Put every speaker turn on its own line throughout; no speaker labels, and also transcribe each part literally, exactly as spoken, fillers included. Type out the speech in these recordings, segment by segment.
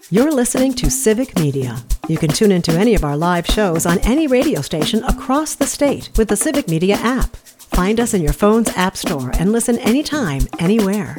You're listening to Civic Media. You can tune into any of our live shows on any radio station across the state with the Civic Media app. Find us in your phone's app store and listen anytime, anywhere.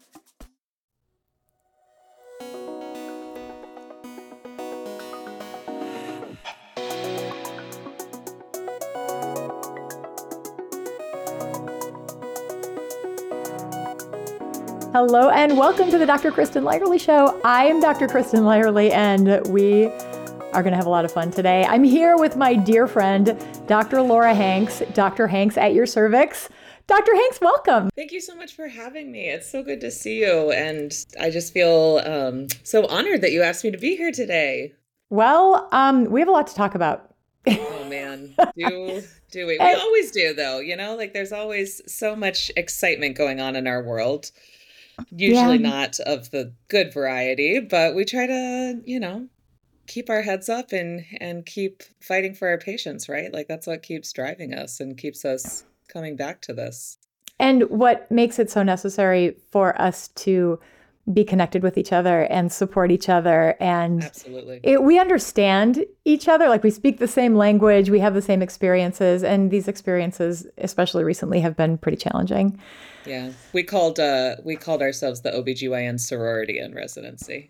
Hello and welcome to the Doctor Kristen Lyerly Show. I am Doctor Kristen Lyerly and we are going to have a lot of fun today. I'm here with my dear friend, Doctor Laura Hanks, Doctor Hanks at your cervix. Doctor Hanks, welcome.
Thank you so much for having me. It's so good to see you. And I just feel um, so honored that you asked me to be here today.
Well, um, we have a lot to talk about.
Oh, man. Do, do we? We and, always do, though. You know, like there's always so much excitement going on in our world. Usually yeah. not of the good variety, but we try to, you know, keep our heads up and, and keep fighting for our patients, right? Like that's what keeps driving us and keeps us coming back to this.
And what makes it so necessary for us to be connected with each other and support each other. And
absolutely,
it, we understand each other, like we speak the same language, we have the same experiences, and these experiences, especially recently, have been pretty challenging.
Yeah, we called uh, we called ourselves the O B G Y N sorority in residency.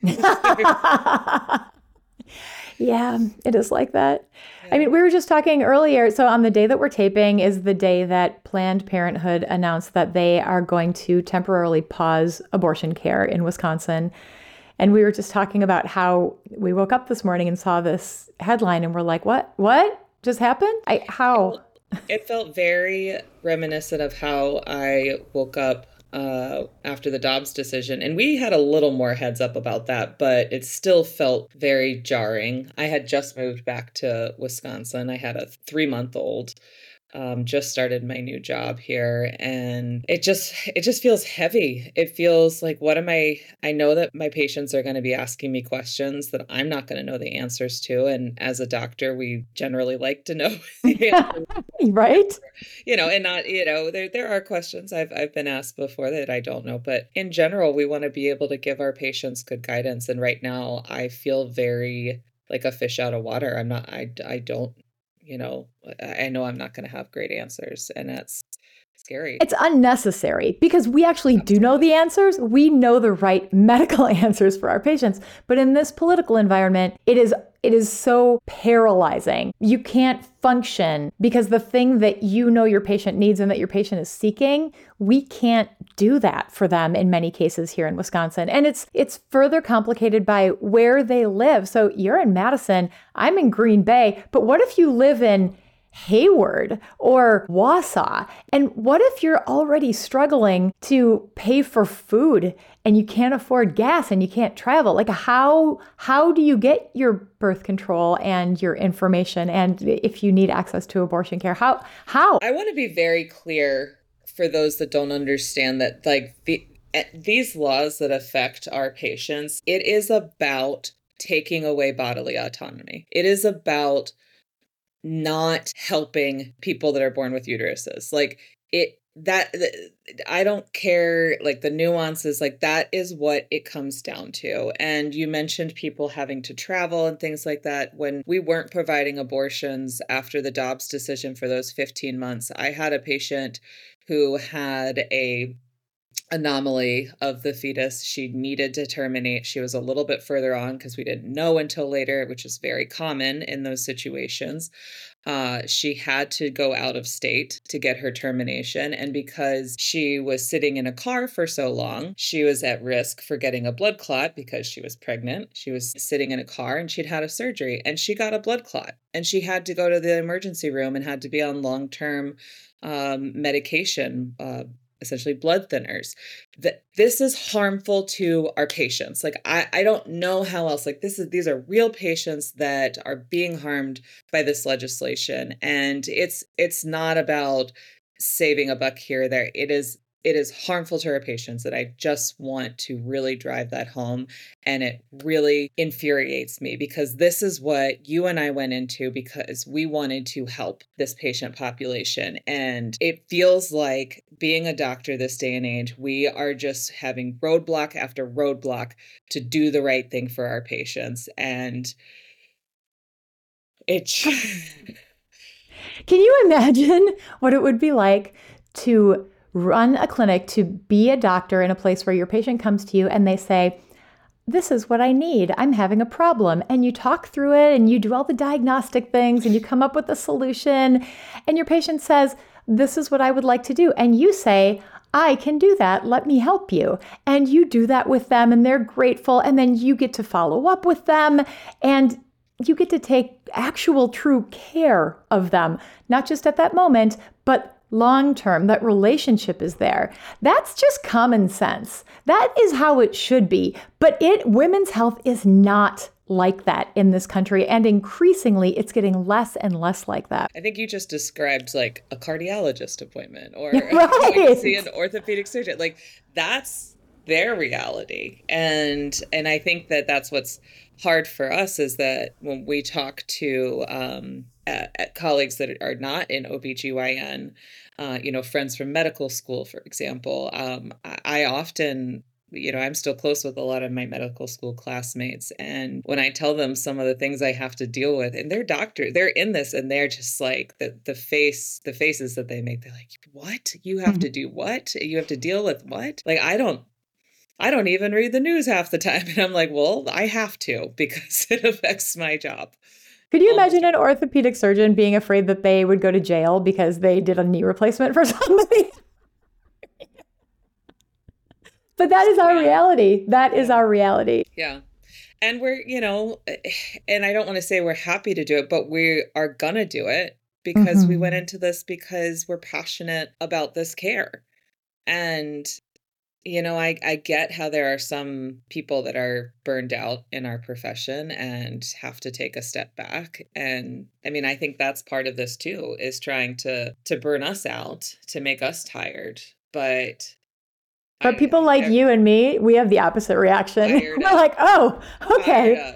Yeah, it is like that. Yeah. I mean, we were just talking earlier. So on the day that we're taping is the day that Planned Parenthood announced that they are going to temporarily pause abortion care in Wisconsin. And we were just talking about how we woke up this morning and saw this headline and we're like, what? What just happened? I, how?
It felt very reminiscent of how I woke up uh, after the Dobbs decision. And we had a little more heads up about that, but it still felt very jarring. I had just moved back to Wisconsin. I had a three month old. Um, just started my new job here, and it just it just feels heavy. It feels like, what am I? I know that my patients are going to be asking me questions that I'm not going to know the answers to, and as a doctor, we generally like to know the answers.
Right?
You know, and not you know there there are questions I've I've been asked before that I don't know, but in general, we want to be able to give our patients good guidance. And right now, I feel very like a fish out of water. I'm not. I I don't. You know, I know I'm not going to have great answers, and that's scary.
It's unnecessary because we actually do know the answers. We know the right medical answers for our patients. But in this political environment, it is it is so paralyzing. You can't function because the thing that you know your patient needs and that your patient is seeking, we can't do that for them in many cases here in Wisconsin. And it's it's further complicated by where they live. So you're in Madison, I'm in Green Bay, but what if you live in Hayward or Wausau? And what if you're already struggling to pay for food and you can't afford gas and you can't travel? Like how how do you get your birth control and your information? And if you need access to abortion care, how how?
I want to be very clear for those that don't understand that like the these laws that affect our patients, it is about taking away bodily autonomy. It is about not helping people that are born with uteruses. Like it, that, I don't care, like the nuances, like that is what it comes down to. And you mentioned people having to travel and things like that. When we weren't providing abortions after the Dobbs decision for those fifteen months, I had a patient who had a anomaly of the fetus. She needed to terminate. She was a little bit further on because we didn't know until later, which is very common in those situations. Uh, she had to go out of state to get her termination. And because she was sitting in a car for so long, she was at risk for getting a blood clot because she was pregnant. She was sitting in a car and she'd had a surgery and she got a blood clot and she had to go to the emergency room and had to be on long-term um, medication, uh, essentially blood thinners. That this is harmful to our patients. Like I, I don't know how else. Like this is these are real patients that are being harmed by this legislation. And it's it's not about saving a buck here or there. It is it is harmful to our patients, that I just want to really drive that home. And it really infuriates me, because this is what you and I went into because we wanted to help this patient population. And it feels like being a doctor this day and age, we are just having roadblock after roadblock to do the right thing for our patients. And it...
Can you imagine what it would be like to run a clinic, to be a doctor in a place where your patient comes to you and they say, this is what I need. I'm having a problem. And you talk through it and you do all the diagnostic things and you come up with a solution. And your patient says, this is what I would like to do. And you say, I can do that. Let me help you. And you do that with them and they're grateful. And then you get to follow up with them and you get to take actual true care of them, not just at that moment, but long term. That relationship is there. That's just common sense. That is how it should be. But it women's health is not like that in this country. And increasingly, it's getting less and less like that.
I think you just described like a cardiologist appointment or
right.
going to see an orthopedic surgeon. Like that's their reality. And and I think that that's what's hard for us, is that when we talk to um, at, at colleagues that are not in O B G Y N, uh, you know, friends from medical school, for example, um, I, I often, you know, I'm still close with a lot of my medical school classmates. And when I tell them some of the things I have to deal with, and they're doctor, they're in this, and they're just like the the face, the faces that they make, they're like, what? You have mm-hmm. to do what? You have to deal with what? Like, I don't, I don't even read the news half the time. And I'm like, well, I have to, because it affects my job.
Could you imagine an orthopedic surgeon being afraid that they would go to jail because they did a knee replacement for somebody? But that is our yeah. reality. That is our reality.
Yeah. And we're, you know, and I don't want to say we're happy to do it, but we are going to do it because mm-hmm. we went into this because we're passionate about this care. And you know, I, I get how there are some people that are burned out in our profession and have to take a step back. And I mean, I think that's part of this too, is trying to to burn us out, to make us tired. But
But I, people like I, you and me, we have the opposite reaction. We're up. like, oh, okay.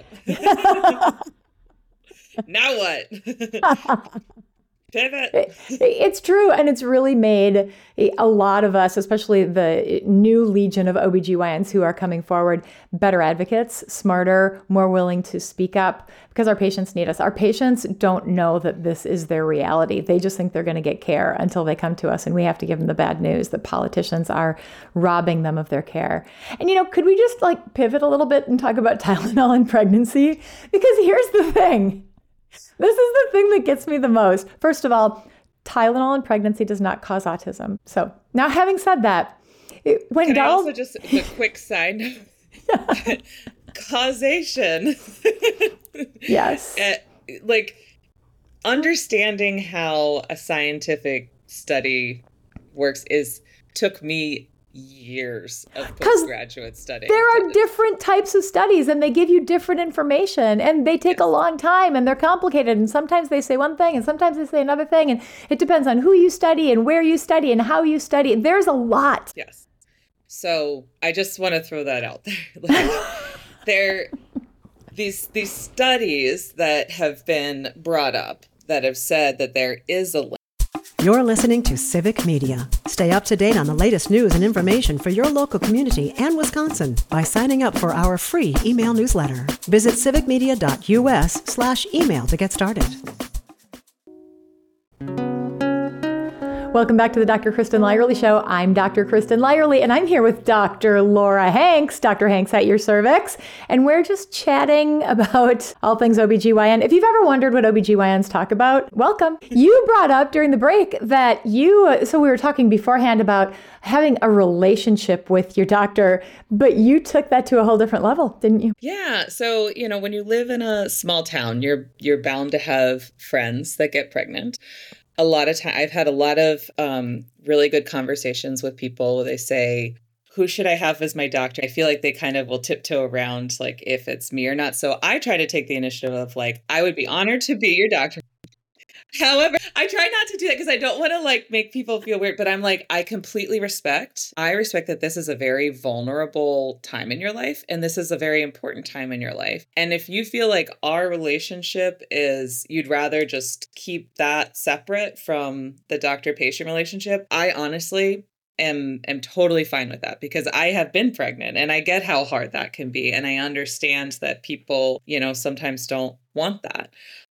Now what? Pivot.
It's true. And it's really made a lot of us, especially the new legion of O B G Y Ns who are coming forward, better advocates, smarter, more willing to speak up, because our patients need us. Our patients don't know that this is their reality. They just think they're going to get care until they come to us, and we have to give them the bad news that politicians are robbing them of their care. And, you know, could we just like pivot a little bit and talk about Tylenol and pregnancy? Because here's the thing. This is the thing that gets me the most. First of all, Tylenol in pregnancy does not cause autism. So now, having said that, it, when
Can
Donald...
I also just a quick side note? Causation.
Yes.
uh, like understanding how a scientific study works is took me years of postgraduate study.
There are different types of studies and they give you different information and they take yes. a long time and they're complicated. And sometimes they say one thing and sometimes they say another thing. And it depends on who you study and where you study and how you study. There's a lot.
Yes. So I just want to throw that out there. Like, there, these, these studies that have been brought up that have said that there is a
You're listening to Civic Media. Stay up to date on the latest news and information for your local community and Wisconsin by signing up for our free email newsletter. Visit civicmedia.us slash email to get started.
Welcome back to the Doctor Kristen Lyerly Show. I'm Doctor Kristen Lyerly, and I'm here with Doctor Laura Hanks, Doctor Hanks at your cervix, and we're just chatting about all things O B G Y N. If you've ever wondered what O B G Y Ns talk about, welcome. You brought up during the break that you, so we were talking beforehand about having a relationship with your doctor, but you took that to a whole different level, didn't you?
Yeah. So, you know, when you live in a small town, you're you're bound to have friends that get pregnant. A lot of time, I've had a lot of um, really good conversations with people where they say, who should I have as my doctor? I feel like they kind of will tiptoe around like if it's me or not. So I try to take the initiative of like, I would be honored to be your doctor. However, I try not to do that because I don't want to like make people feel weird, but I'm like, I completely respect. I respect that this is a very vulnerable time in your life. And this is a very important time in your life. And if you feel like our relationship is, you'd rather just keep that separate from the doctor-patient relationship, I honestly am am totally fine with that because I have been pregnant and I get how hard that can be. And I understand that people, you know, sometimes don't want that.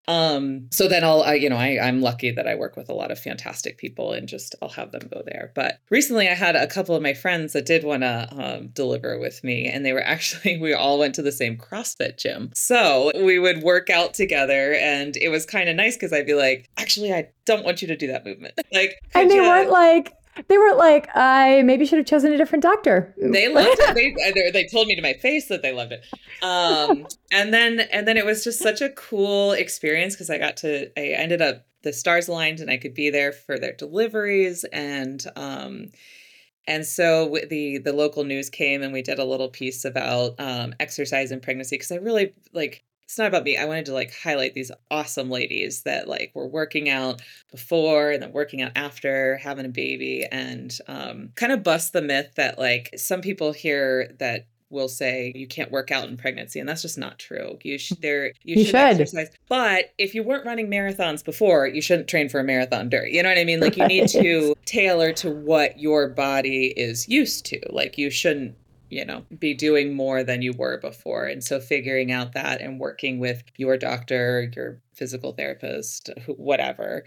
Um, so then I'll, I, you know, I, I'm lucky that I work with a lot of fantastic people and just I'll have them go there. But recently I had a couple of my friends that did want to um, deliver with me, and they were actually, we all went to the same CrossFit gym. So we would work out together, and it was kind of nice because I'd be like, actually, I don't want you to do that movement. Like,
and they
you...
weren't like, They weren't like, I maybe should have chosen a different doctor.
They loved it. They, they told me to my face that they loved it. Um, and then and then it was just such a cool experience because I got to, I ended up, the stars aligned and I could be there for their deliveries. And um, and so the the local news came and we did a little piece about um, exercise and pregnancy because I really like, it's not about me. I wanted to like highlight these awesome ladies that like were working out before and then working out after having a baby, and um, kind of bust the myth that like some people hear that will say you can't work out in pregnancy, and that's just not true. You should there you,
You
should,
should.
exercise, but if you weren't running marathons before, you shouldn't train for a marathon during. You know what I mean? Like you need to tailor to what your body is used to. Like you shouldn't, you know, be doing more than you were before. And so figuring out that and working with your doctor, your physical therapist, whatever.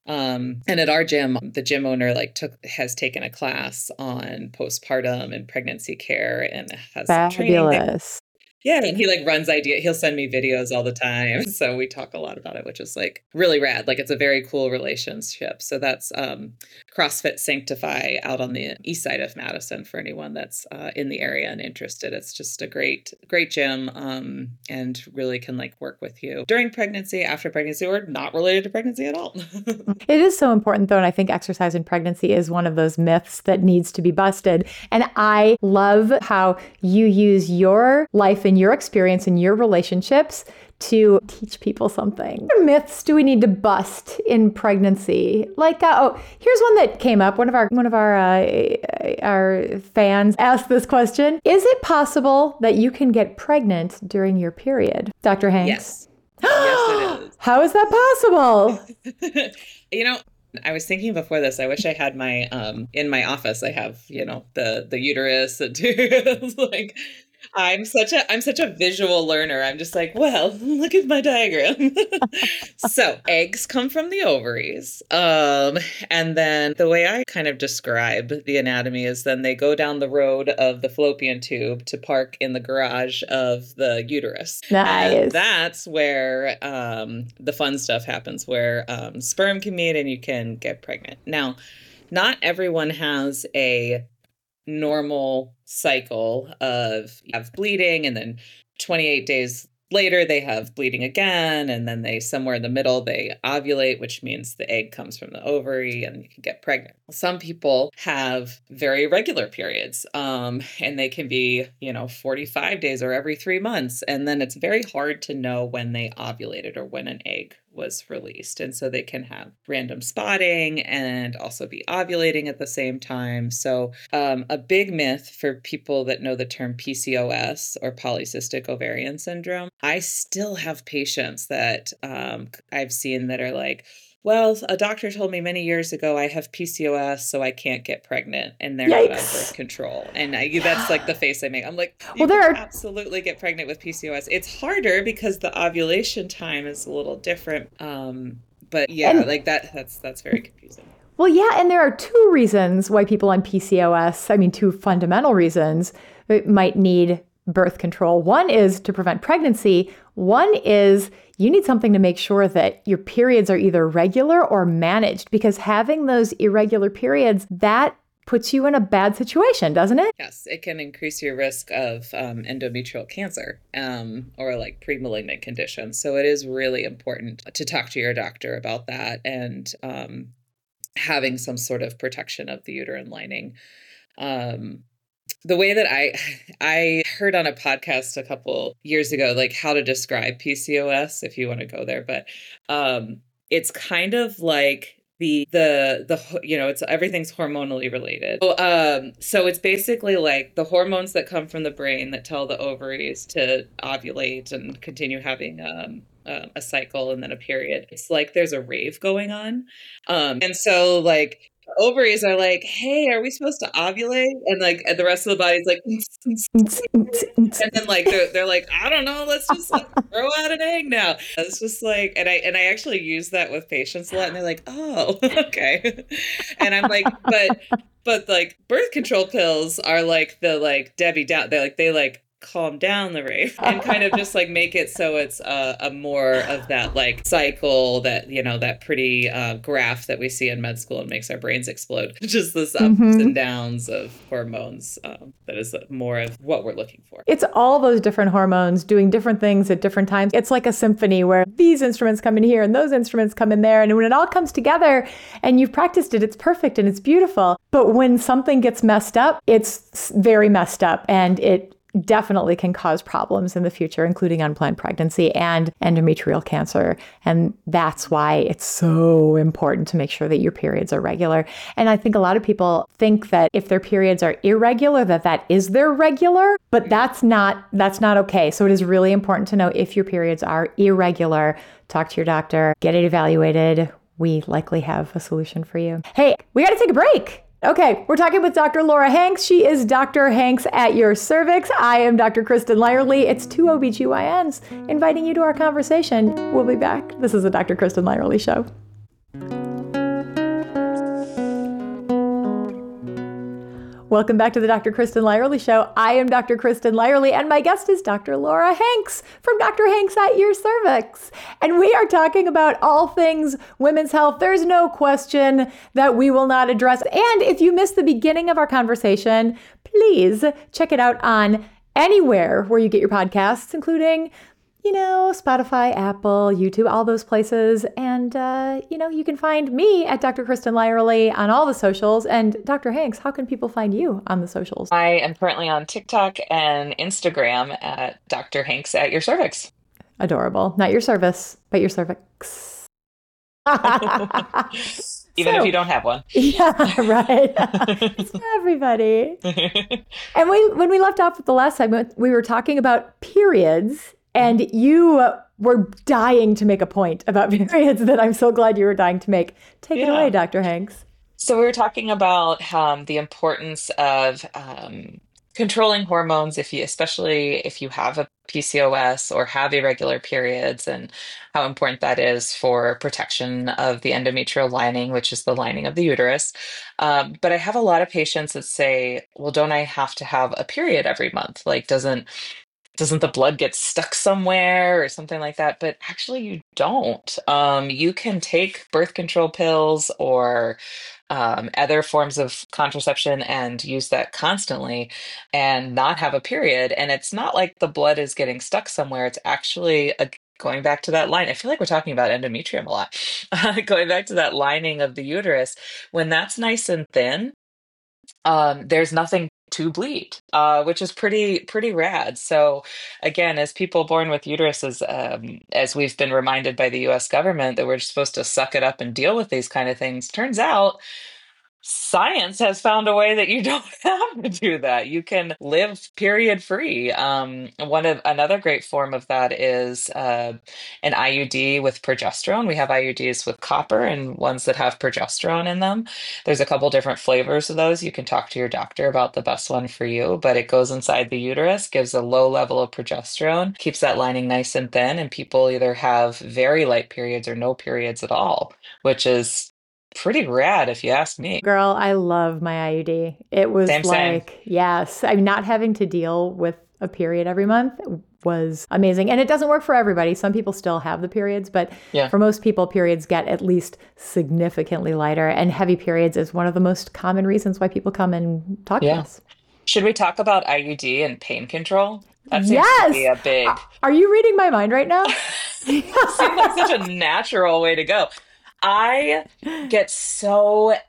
Um, and at our gym, the gym owner like took, has taken a class on postpartum and pregnancy care and has training.
Fabulous.
Yeah, and he like runs idea. He'll send me videos all the time. So we talk a lot about it, which is like really rad. Like it's a very cool relationship. So that's um, CrossFit Sanctify out on the east side of Madison for anyone that's uh, in the area and interested. It's just a great, great gym um, and really can like work with you during pregnancy, after pregnancy, or not related to pregnancy at all.
It is so important though. And I think exercise in pregnancy is one of those myths that needs to be busted. And I love how you use your life and your experience and your relationships to teach people something. What myths do we need to bust in pregnancy? Like, uh, oh, here's one that came up. One of our one of our uh, our fans asked this question: is it possible that you can get pregnant during your period, Doctor Hanks?
Yes. Yes, it is.
How is that possible?
You know, I was thinking before this, I wish I had my, um, in my office, I have, you know, the, the uterus and like, I'm such a, I'm such a visual learner. I'm just like, well, look at my diagram. So eggs come from the ovaries. Um, and then the way I kind of describe the anatomy is then they go down the road of the fallopian tube to park in the garage of the uterus.
Nice.
And that's where um, the fun stuff happens, where um, sperm can meet and you can get pregnant. Now, not everyone has a normal cycle of you have bleeding and then twenty-eight days later they have bleeding again, and then they somewhere in the middle they ovulate, which means the egg comes from the ovary and you can get pregnant. Some people have very irregular periods um, and they can be, you know, forty-five days or every three months. And then it's very hard to know when they ovulated or when an egg was released. And so they can have random spotting and also be ovulating at the same time. So um, a big myth for people that know the term P C O S or polycystic ovarian syndrome, I still have patients that um, I've seen that are like, well, a doctor told me many years ago I have P C O S, so I can't get pregnant, and they're
Yikes.
not on birth control. And I, that's like the face I make. I'm like, you
Well, there
can
are-
absolutely get pregnant with P C O S. It's harder because the ovulation time is a little different. Um, but yeah,
And-
like that. That's that's very confusing.
Well, yeah, and there are two reasons why people on P C O S, I mean, two fundamental reasons, might need birth control. One is to prevent pregnancy. One is you need something to make sure that your periods are either regular or managed, because having those irregular periods, that puts you in a bad situation, doesn't it?
Yes, it can increase your risk of um, endometrial cancer um, or like pre-malignant conditions. So it is really important to talk to your doctor about that and um, having some sort of protection of the uterine lining. Um, the way that I I heard on a podcast a couple years ago, like how to describe P C O S, if you want to go there, but um, it's kind of like the the the you know it's everything's hormonally related. So, um so it's basically like the hormones that come from the brain that tell the ovaries to ovulate and continue having um uh, a cycle and then a period. It's like there's a rave going on, um and so like the ovaries are like, hey, are we supposed to ovulate? And like and the rest of the body's like and then like they're, they're like, I don't know, let's just like throw out an egg now. It's just like, and I and I actually use that with patients a lot, and they're like, oh, okay. And I'm like, but but like birth control pills are like the like Debbie down. They like they like calm down the rave and kind of just like make it so it's a, a more of that like cycle that, you know, that pretty uh, graph that we see in med school and makes our brains explode. Just this ups mm-hmm. and downs of hormones. Um, that is more of what we're looking for.
It's all those different hormones doing different things at different times. It's like a symphony where these instruments come in here and those instruments come in there. And when it all comes together and you've practiced it, it's perfect and it's beautiful. But when something gets messed up, it's very messed up, and it definitely can cause problems in the future, including unplanned pregnancy and endometrial cancer. And that's why it's so important to make sure that your periods are regular. And I think a lot of people think that if their periods are irregular, that that is their regular, but that's not, that's not okay. So it is really important to know if your periods are irregular, talk to your doctor, get it evaluated. We likely have a solution for you. Hey, we got to take a break. Okay, we're talking with Doctor Laura Hanks. She is Doctor Hanks at Your Cervix. I am Doctor Kristen Lyerly. It's two O B G Y Ns inviting you to our conversation. We'll be back. This is the Doctor Kristen Lyerly Show. Welcome back to the Doctor Kristen Lyerly Show. I am Doctor Kristen Lyerly, and my guest is Doctor Laura Hanks from Doctor Hanks at Your Cervix. And we are talking about all things women's health. There's no question that we will not address. And if you missed the beginning of our conversation, please check it out on anywhere where you get your podcasts, including, you know, Spotify, Apple, YouTube, all those places. And, uh, you know, you can find me at Doctor Kristen Lyerly on all the socials. And Doctor Hanks, how can people find you on the socials?
I am currently on TikTok and Instagram at Doctor Hanks at Your Cervix.
Adorable. Not your service, but your cervix.
Even so, if you don't have one.
Yeah, right. It's for everybody. And we, when we left off with the last segment, we were talking about periods. And you uh, were dying to make a point about periods that I'm so glad you were dying to make. Take yeah. it away, Doctor Hanks.
So we were talking about um, the importance of um, controlling hormones, if you, especially if you have a P C O S or have irregular periods, and how important that is for protection of the endometrial lining, which is the lining of the uterus. Um, but I have a lot of patients that say, well, don't I have to have a period every month? Like, doesn't Doesn't the blood get stuck somewhere or something like that? But actually you don't. Um, you can take birth control pills or um, other forms of contraception and use that constantly and not have a period. And it's not like the blood is getting stuck somewhere. It's actually a going back to that line. I feel like we're talking about endometrium a lot. Going back to that lining of the uterus, when that's nice and thin, um, there's nothing to bleed, uh, which is pretty pretty rad. So again, as people born with uteruses, um, as we've been reminded by the U S government that we're supposed to suck it up and deal with these kind of things, turns out science has found a way that you don't have to do that. You can live period free. Um, one of another great form of that is uh, an I U D with progesterone. We have I U Ds with copper and ones that have progesterone in them. There's a couple different flavors of those. You can talk to your doctor about the best one for you, but it goes inside the uterus, gives a low level of progesterone, keeps that lining nice and thin, and people either have very light periods or no periods at all, which is pretty rad if you ask me.
Girl, I love my I U D. It was
same,
like,
same.
yes, I'm not having to deal with a period every month was amazing. And it doesn't work for everybody. Some people still have the periods, but yeah. for most people, periods get at least significantly lighter. And heavy periods is one of the most common reasons why people come and talk yeah. to us.
Should we talk about I U D and pain control? That seems
yes!
to be a big...
Are you reading my mind right now?
Seems like such a natural way to go. I get so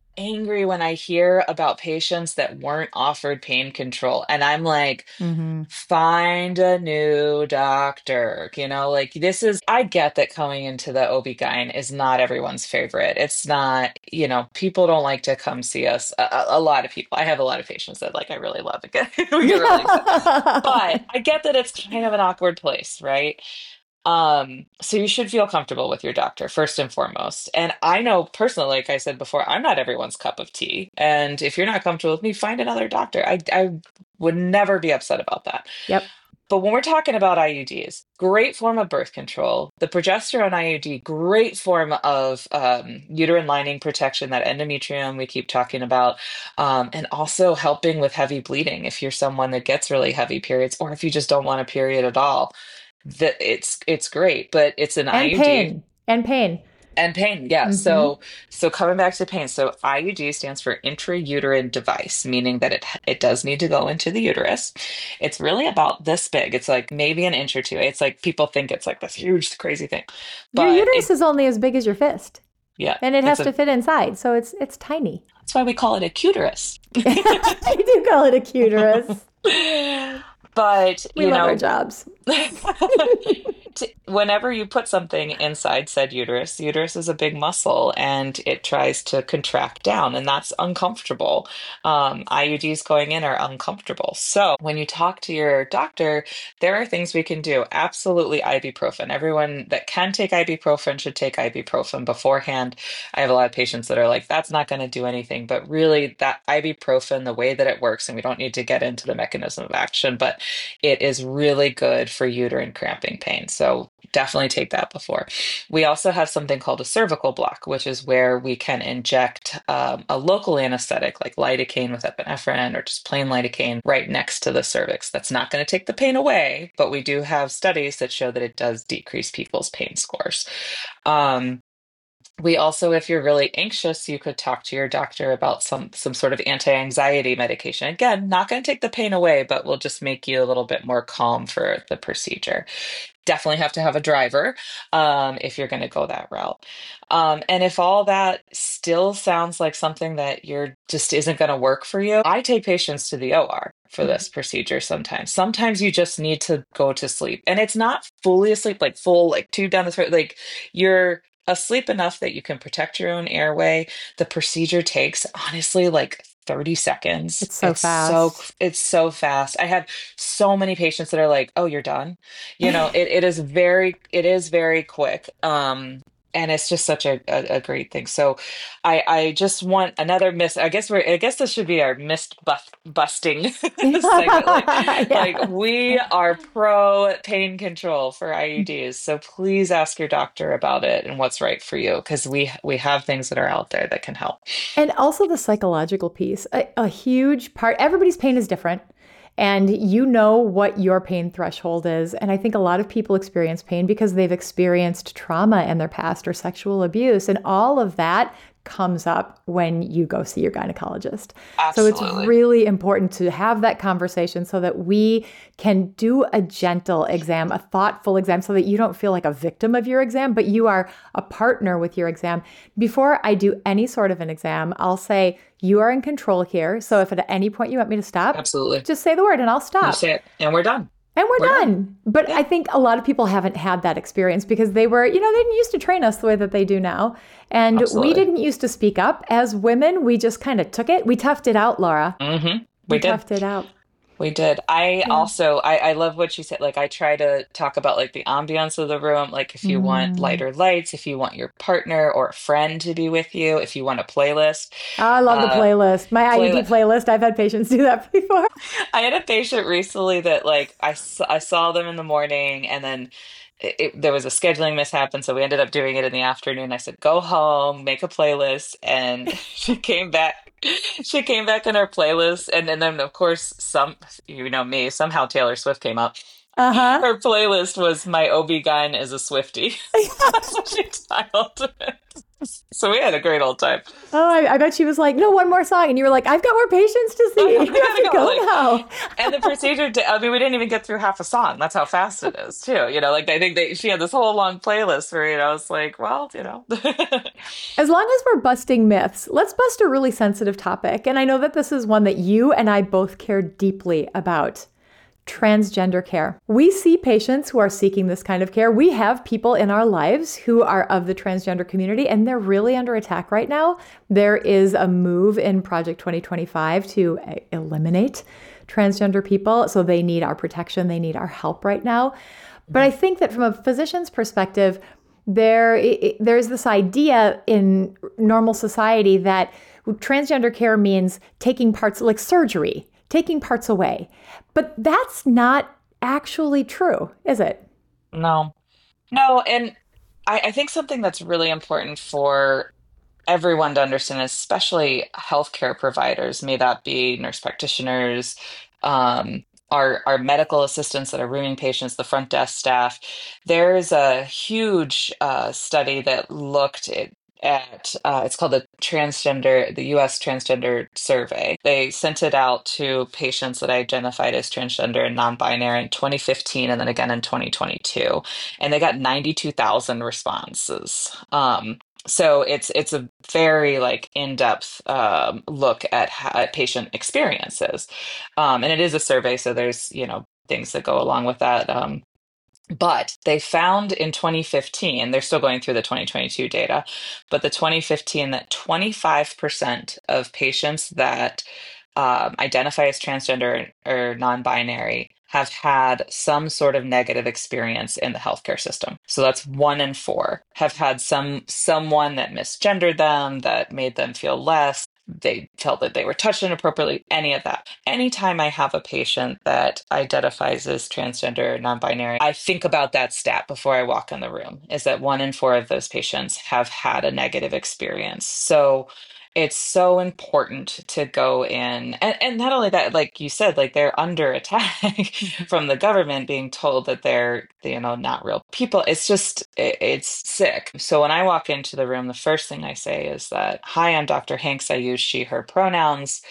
angry when I hear about patients that weren't offered pain control. And I'm like,
Mm-hmm.
find a new doctor. You know, like this is, I get that coming into the O B G Y N is not everyone's favorite. It's not, you know, people don't like to come see us. A, a a lot of people, I have a lot of patients that like, I really love it. We get really excited. But I get that it's kind of an awkward place, right? Um, so you should feel comfortable with your doctor first and foremost. And I know personally, like I said before, I'm not everyone's cup of tea. And if you're not comfortable with me, find another doctor. I I would never be upset about that.
Yep.
But when we're talking about I U Ds, great form of birth control. The progesterone I U D, great form of um, uterine lining protection, that endometrium we keep talking about, um, and also helping with heavy bleeding if you're someone that gets really heavy periods, or if you just don't want a period at all. That it's it's great, but it's an
And
I U D.
pain. And pain.
And pain, yeah.
Mm-hmm.
So, so coming back to pain, so I U D stands for intrauterine device, meaning that it it does need to go into the uterus. It's really about this big. It's like maybe an inch or two. It's like people think it's like this huge, crazy thing,
Your
but
uterus
it,
is only as big as your fist,
yeah,
and it has
it's a.
to fit inside, so it's it's tiny.
That's why we call it a cuterus.
I do call it a cuterus.
But
We
you
love
know,
our jobs.
t- whenever you put something inside said uterus, the uterus is a big muscle and it tries to contract down, and that's uncomfortable. Um, I U Ds going in are uncomfortable. So when you talk to your doctor, there are things we can do. Absolutely ibuprofen. Everyone that can take ibuprofen should take ibuprofen beforehand. I have a lot of patients that are like, that's not going to do anything. But really, that ibuprofen, the way that it works, and we don't need to get into the mechanism of action, but it is really good for uterine cramping pain. So definitely take that before. We also have something called a cervical block, which is where we can inject um, a local anesthetic like lidocaine with epinephrine or just plain lidocaine right next to the cervix. That's not going to take the pain away, but we do have studies that show that it does decrease people's pain scores. Um, we also, if you're really anxious, you could talk to your doctor about some some sort of anti-anxiety medication. Again, not going to take the pain away, but will just make you a little bit more calm for the procedure. Definitely have to have a driver um, if you're going to go that route. Um, and if all that still sounds like something that you're just isn't going to work for you, I take patients to the O R for this procedure sometimes. Sometimes you just need to go to sleep. And it's not fully asleep, like full, like tube down the throat. Like you're asleep enough that you can protect your own airway. The procedure takes honestly like thirty seconds.
It's so
it's so
fast.
it's so fast. I have so many patients that are like, "Oh, you're done." You know, it, it is very it is very quick. Um and it's just such a, a, a great thing. So I I just want another miss. I guess we're I guess this should be our mist bust, busting segment. Like, like
Yeah.
we are pro pain control for I U Ds. So please ask your doctor about it and what's right for you, because we we have things that are out there that can help.
And also the psychological piece, a, a huge part. Everybody's pain is different. And you know what your pain threshold is. And I think a lot of people experience pain because they've experienced trauma in their past or sexual abuse. And all of that comes up when you go see your gynecologist. So
Absolutely.
it's really important to have that conversation so that we can do a gentle exam, a thoughtful exam, so that you don't feel like a victim of your exam, but you are a partner with your exam. Before I do any sort of an exam, I'll say, you are in control here. So if at any point you want me to stop,
Absolutely.
just say the word and I'll stop.
You say it, and we're done.
And we're,
We're
done.
done.
But
Yeah.
I think a lot of people haven't had that experience because they were, you know, they didn't used to train us the way that they do now. And
Absolutely.
we didn't used to speak up as women. We just kind of took it. We toughed it out, Laura.
Mm-hmm. We,
We
did.
toughed it out.
We did. I
Yeah.
also, I, I love what you said. Like, I try to talk about like the ambiance of the room. Like, if you want
Mm.
lighter lights, if you want your partner or a friend to be with you, if you want a playlist.
Oh, I love the
Uh,
playlist. My I U D
playli-
playlist. I've had patients do that before.
I had a patient recently that like I, s- I saw them in the morning, and then it, it- there was a scheduling mishap, and so we ended up doing it in the afternoon. I said, go home, make a playlist, and she came back. She came back in her playlist, and, and then of course some, you know me, somehow Taylor Swift came up.
Uh-huh.
Her playlist was "My O B G Y N is a Swiftie." That's what she titled it. So we had a great old time.
Oh, I, I bet she was like, no, one more song. And you were like, I've got more patients to see.
I
You
gotta, I
have to
gotta go.
go
Like,
now.
and the procedure, di- I mean, we didn't even get through half a song. That's how fast it is, too. You know, like I think they, she had this whole long playlist for, you know, I was like, well, you know.
As long as we're busting myths, let's bust a really sensitive topic. And I know that this is one that you and I both care deeply about. Transgender care. We see patients who are seeking this kind of care. We have people in our lives who are of the transgender community, and they're really under attack right now. There is a move in Project twenty twenty-five to eliminate transgender people. So they need our protection, they need our help right now. But I think that from a physician's perspective, there it, there's this idea in normal society that transgender care means taking parts like surgery, taking parts away. But that's not actually true, is it?
No, no. And I, I think something that's really important for everyone to understand, especially healthcare providers, may that be nurse practitioners, um, our our medical assistants that are rooming patients, the front desk staff. There's a huge uh, study that looked at, at uh, it's called the transgender, the U S Transgender Survey. They sent it out to patients that identified as transgender and non-binary in twenty fifteen and then again in twenty twenty-two, and they got ninety-two thousand responses. Um, so it's it's a very like in-depth um, look at, ho- at patient experiences, um, and it is a survey, so there's you know things that go along with that. Um, but they found in twenty fifteen, they're still going through the twenty twenty-two data, but the twenty fifteen that twenty-five percent of patients that um, identify as transgender or non-binary have had some sort of negative experience in the healthcare system. So that's one in four have had some someone that misgendered them, that made them feel less. They felt that they were touched inappropriately, any of that. Anytime I have a patient that identifies as transgender or non-binary, I think about that stat before I walk in the room, is that one in four of those patients have had a negative experience. So it's so important to go in, and, and not only that, like you said, like they're under attack from the government, being told that they're, you know, not real people. It's just, it, it's sick. So when I walk into the room, the first thing I say is that, hi, I'm Doctor Hanks. I use she, her pronouns.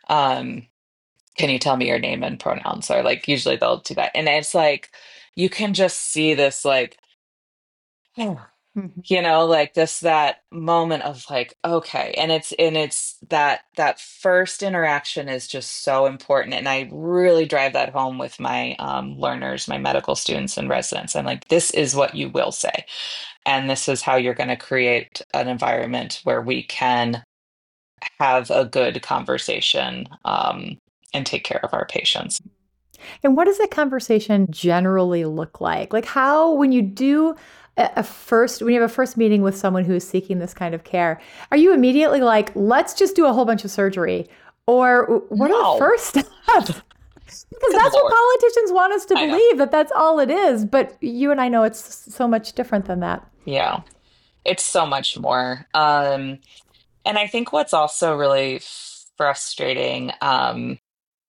Um, can you tell me your name and pronouns? Or like, usually they'll do that. And it's like, you can just see this, like,
Mhm.
you know like this that moment of like, okay, and it's and it's that that first interaction is just so important, and I really drive that home with my um, learners, my medical students and residents. I'm like, this is what you will say, and this is how you're going to create an environment where we can have a good conversation, um, and take care of our patients.
And what does that conversation generally look like? Like how, when you do a a first, when you have a first meeting with someone who is seeking this kind of care, are you immediately like, let's just do a whole bunch of surgery? Or what are the
No.
first steps? Because
Good
that's what
Lord.
politicians want us to
I know.
believe, that that's all it is. But you and I know it's so much different than that.
Yeah, it's so much more. Um, And I think what's also really frustrating, um,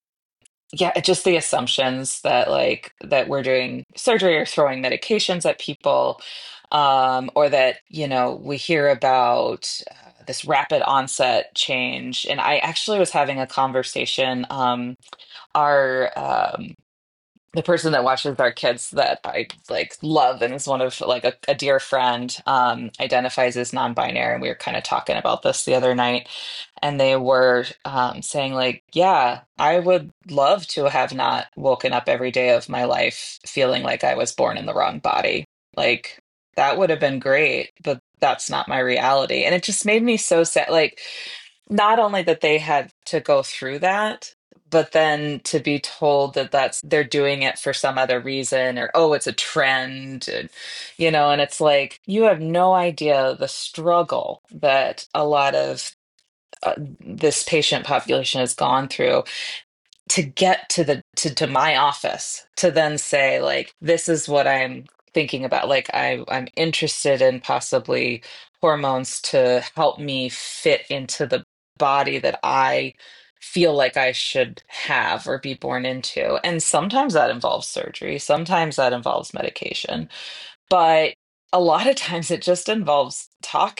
yeah, it's just the assumptions that like that we're doing surgery or throwing medications at people, um, or that, you know, we hear about uh, this rapid onset change. And I actually was having a conversation. Um, our um, the person that watches our kids that I like love and is one of like a, a dear friend, um, identifies as non-binary, and we were kind of talking about this the other night, and they were um, saying like, yeah, I would love to have not woken up every day of my life feeling like I was born in the wrong body. Like that would have been great, but that's not my reality, and it just made me so sad. Like not only that they had to go through that, but then to be told that that's they're doing it for some other reason, or oh, it's a trend, and, you know, and it's like you have no idea the struggle that a lot of uh, this patient population has gone through to get to the to, to my office to then say like, this is what I'm thinking about, like I I'm interested in possibly hormones to help me fit into the body that I feel like I should have or be born into. And sometimes that involves surgery, sometimes that involves medication, but a lot of times it just involves talking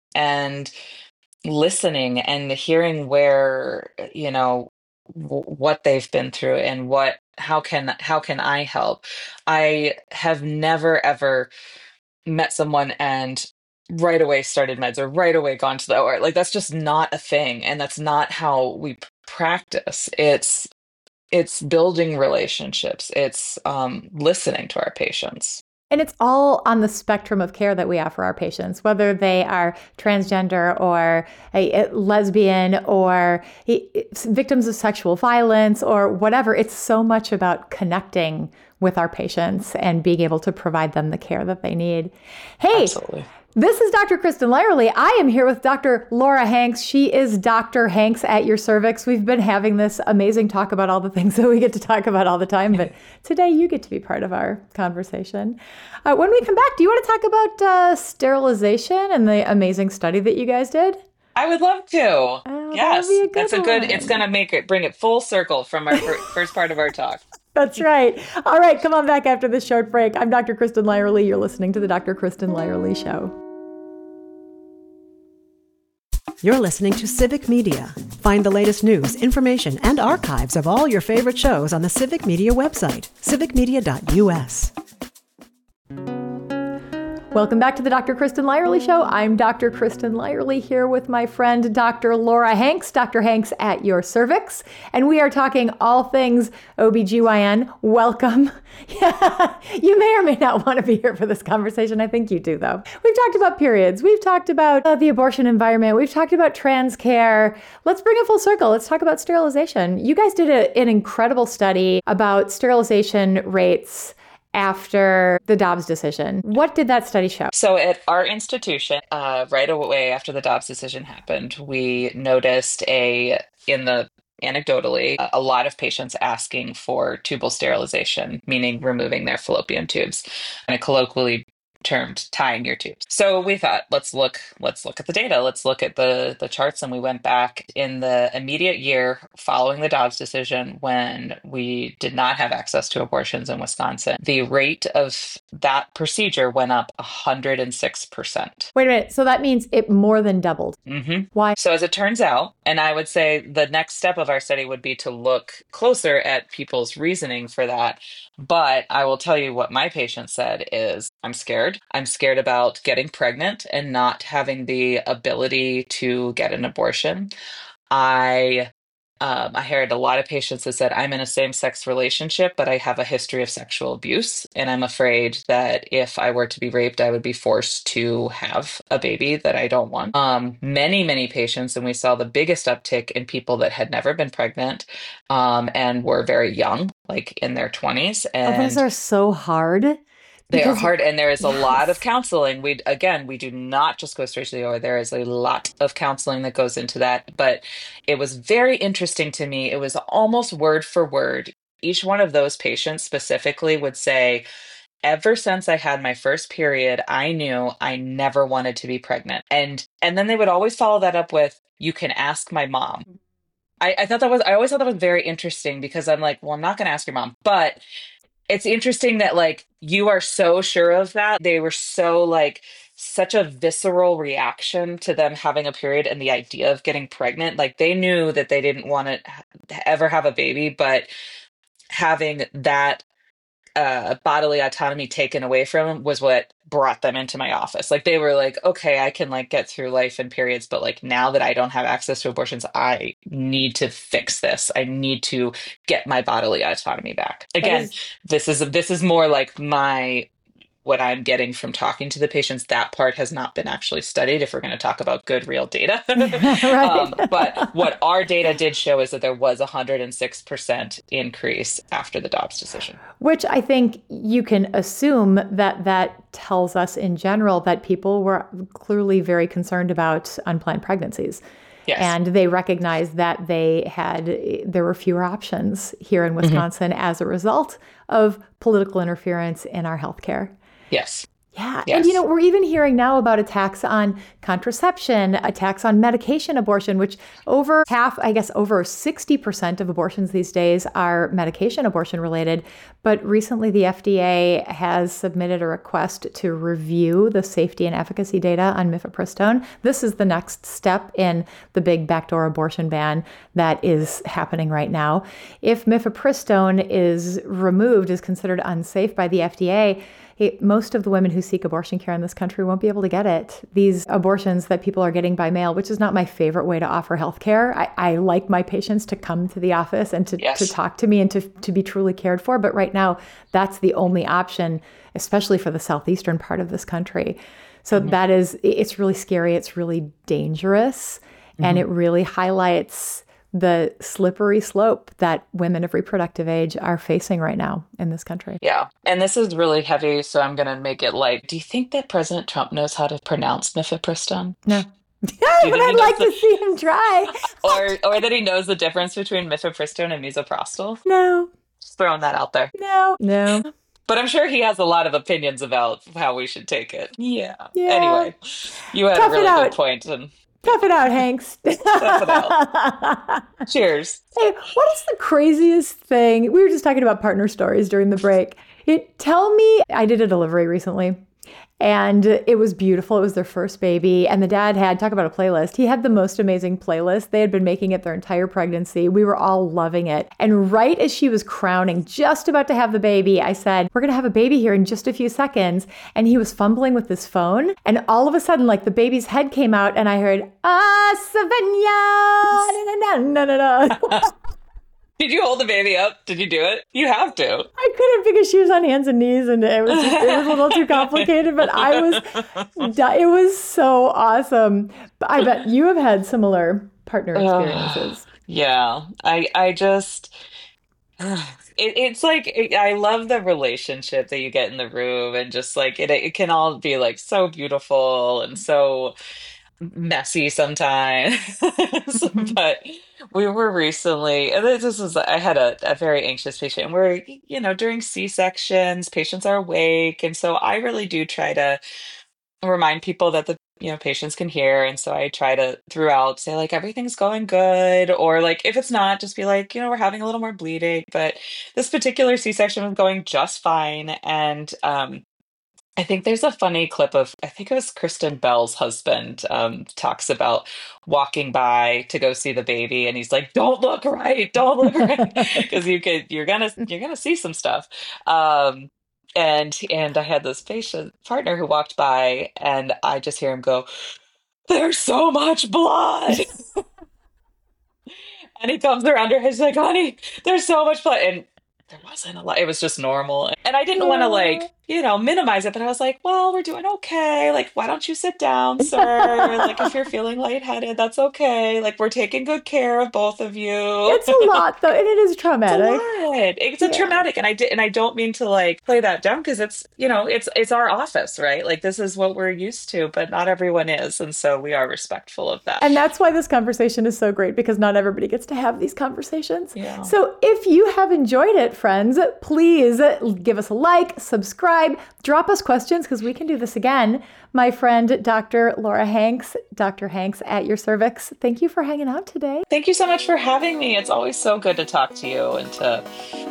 and listening and hearing where, you know, w- what they've been through and what how can how can I help. I have never ever met someone and right away started meds or right away gone to the O R. Like that's just not a thing, and that's not how we p- practice. It's it's building relationships. It's um, listening to our patients.
And it's all on the spectrum of care that we offer our patients, whether they are transgender or a, a lesbian or a, victims of sexual violence or whatever. It's so much about connecting with our patients and being able to provide them the care that they need. Hey,
Absolutely.
This is Doctor Kristen Lyerly. I am here with Doctor Laura Hanks. She is Doctor Hanks at your cervix. We've been having this amazing talk about all the things that we get to talk about all the time, but today you get to be part of our conversation. Uh, when we come back, do you want to talk about uh, sterilization and the amazing study that you guys did?
I would love to.
Oh,
yes,
that would be a good
that's a good.
one.
It's going to make it bring it full circle from our fir- first part of our talk.
That's right. All right, come on back after this short break. I'm Doctor Kristen Lyerly. You're listening to the Doctor Kristen Lyerly Show.
You're listening to Civic Media. Find the latest news, information, and archives of all your favorite shows on the Civic Media website, civic media dot u s.
Welcome back to the Doctor Kristen Lyerly Show. I'm Doctor Kristen Lyerly here with my friend Doctor Laura Hanks, Doctor Hanks at your cervix, and we are talking all things O B G Y N. Welcome. Yeah, you may or may not want to be here for this conversation. I think you do, though. We've talked about periods. We've talked about uh, the abortion environment. We've talked about trans care. Let's bring it full circle. Let's talk about sterilization. You guys did a, an incredible study about sterilization rates after the Dobbs decision. What did that study show?
So at our institution, uh, right away after the Dobbs decision happened, we noticed a, in the anecdotally, a lot of patients asking for tubal sterilization, meaning removing their fallopian tubes, and it colloquially termed tying your tubes. So we thought, let's look, let's look at the data. Let's look at the, the charts. And we went back in the immediate year following the Dobbs decision when we did not have access to abortions in Wisconsin. The rate of that procedure went up one hundred six percent.
Wait a minute. So that means it more than doubled.
Mm-hmm.
Why?
So as it turns out, and I would say the next step of our study would be to look closer at people's reasoning for that. But I will tell you what my patient said is, I'm scared. I'm scared about getting pregnant and not having the ability to get an abortion. I um, I heard a lot of patients that said, I'm in a same-sex relationship, but I have a history of sexual abuse. And I'm afraid that if I were to be raped, I would be forced to have a baby that I don't want. Um, many, many patients, and we saw the biggest uptick in people that had never been pregnant um, and were very young, like in their twenties. And
oh, those are so hard.
They
Because,
are hard, and there is a
yes.
lot of counseling. We again, we do not just go straight to the O R. There is a lot of counseling that goes into that. But it was very interesting to me. It was almost word for word. Each one of those patients specifically would say, ever since I had my first period, I knew I never wanted to be pregnant. And and then they would always follow that up with, you can ask my mom. I, I thought that was, I always thought that was very interesting because I'm like, well, I'm not going to ask your mom, but it's interesting that like you are so sure of that. They were so like such a visceral reaction to them having a period and the idea of getting pregnant. Like they knew that they didn't want to ever have a baby, but having that uh, bodily autonomy taken away from them was what brought them into my office. Like they were like, okay, I can like get through life and periods, but like now that I don't have access to abortions, I need to fix this. I need to get my bodily autonomy back. Again, is- this is this is more like my what I'm getting from talking to the patients. That part has not been actually studied if we're going to talk about good real data.
Right.
um, but what our data did show is that there was a one hundred six percent increase after the Dobbs decision.
Which I think you can assume that that tells us in general that people were clearly very concerned about unplanned pregnancies.
Yes.
And they recognized that they had, there were fewer options here in Wisconsin mm-hmm. as a result of political interference in our healthcare.
Yes.
Yeah.
Yes.
And, you know, we're even hearing now about attacks on contraception, attacks on medication abortion, which over half, I guess over sixty percent of abortions these days are medication abortion related. But recently the F D A has submitted a request to review the safety and efficacy data on mifepristone. This is the next step in the big backdoor abortion ban that is happening right now. If mifepristone is removed, is considered unsafe by the F D A, It, most of the women who seek abortion care in this country won't be able to get it. These abortions that people are getting by mail, which is not my favorite way to offer healthcare. I, I like my patients to come to the office and to,
yes.
to talk to me and to, to be truly cared for. But right now, that's the only option, especially for the southeastern part of this country. So mm-hmm. that is, it's really scary. It's really dangerous. Mm-hmm. And it really highlights the slippery slope that women of reproductive age are facing right now in this country.
Yeah. And this is really heavy, so I'm going to make it light. Do you think that President Trump knows how to pronounce mifepristone?
No. But I'd like the... to see him try.
or or that he knows the difference between mifepristone and misoprostol?
No.
Just throwing that out there.
No. No.
But I'm sure he has a lot of opinions about how we should take it. Yeah.
yeah.
Anyway, you had
Tough
a really good point. And
Tough it out, Hanks.
Tough it out. Cheers.
Hey, what is the craziest thing? We were just talking about partner stories during the break. It, tell me, I did a delivery recently, and it was beautiful. It was their first baby, and the dad had, talk about a playlist. He had the most amazing playlist. They had been making it their entire pregnancy. We were all loving it. And right as she was crowning, just about to have the baby, I said, we're going to have a baby here in just a few seconds. And he was fumbling with his phone. And all of a sudden, like the baby's head came out and I heard, ah, Savannah, na na na na na.
Did you hold the baby up? Did you do it? You have to.
I couldn't because she was on hands and knees and it was just, it was a little too complicated, but I was, it was so awesome. But I bet you have had similar partner experiences.
Uh, yeah. I, I just, uh, it, it's like, it, I love the relationship that you get in the room and just like, it, it can all be like so beautiful and so messy sometimes. But we were recently, and this was, I had a, a very anxious patient, and we're, you know, during C-sections, patients are awake. And so I really do try to remind people that the, you know, patients can hear. And so I try to throughout say like, everything's going good. Or like, if it's not, just be like, you know, we're having a little more bleeding, but this particular C-section was going just fine. And, um, I think there's a funny clip of, I think it was Kristen Bell's husband um, talks about walking by to go see the baby. And he's like, don't look right. Don't look right. Because you could, you're going to, you're going to see some stuff. Um, and, and I had this patient partner who walked by and I just hear him go, there's so much blood. And he comes around her. He's like, honey, there's so much blood. And there wasn't a lot. It was just normal. And I didn't yeah. want to like, you know, minimize it. But I was like, well, we're doing okay. Like, why don't you sit down, sir? Like, if you're feeling lightheaded, that's okay. Like, we're taking good care of both of you.
It's a lot, though. And it is traumatic.
It's a lot. It's yeah. a traumatic. And I did, and I don't mean to like play that down because it's, you know, it's, it's our office, right? Like, this is what we're used to, but not everyone is. And so we are respectful of that.
And that's why this conversation is so great, because not everybody gets to have these conversations.
Yeah.
So if you have enjoyed it, friends, please give us a like, subscribe, drop us questions because we can do this again. My friend, Doctor Laura Hanks, Doctor Hanks at your cervix. Thank you for hanging out today.
Thank you so much for having me. It's always so good to talk to you and to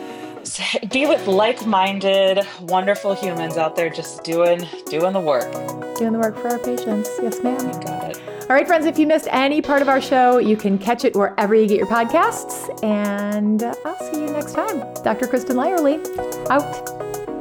be with like-minded, wonderful humans out there just doing doing the work.
Doing the work for our patients. Yes, ma'am.
You got it.
All right, friends, if you missed any part of our show, you can catch it wherever you get your podcasts. And I'll see you next time. Doctor Kristen Lyerly, out.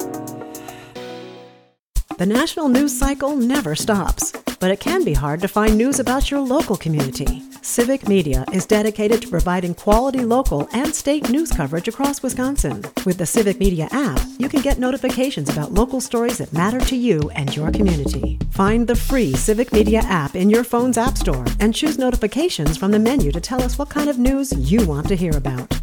The national news cycle never stops, but it can be hard to find news about your local community. Civic Media is dedicated to providing quality local and state news coverage across Wisconsin. With the Civic Media app, you can get notifications about local stories that matter to you and your community. Find the free Civic Media app in your phone's app store and choose notifications from the menu to tell us what kind of news you want to hear about.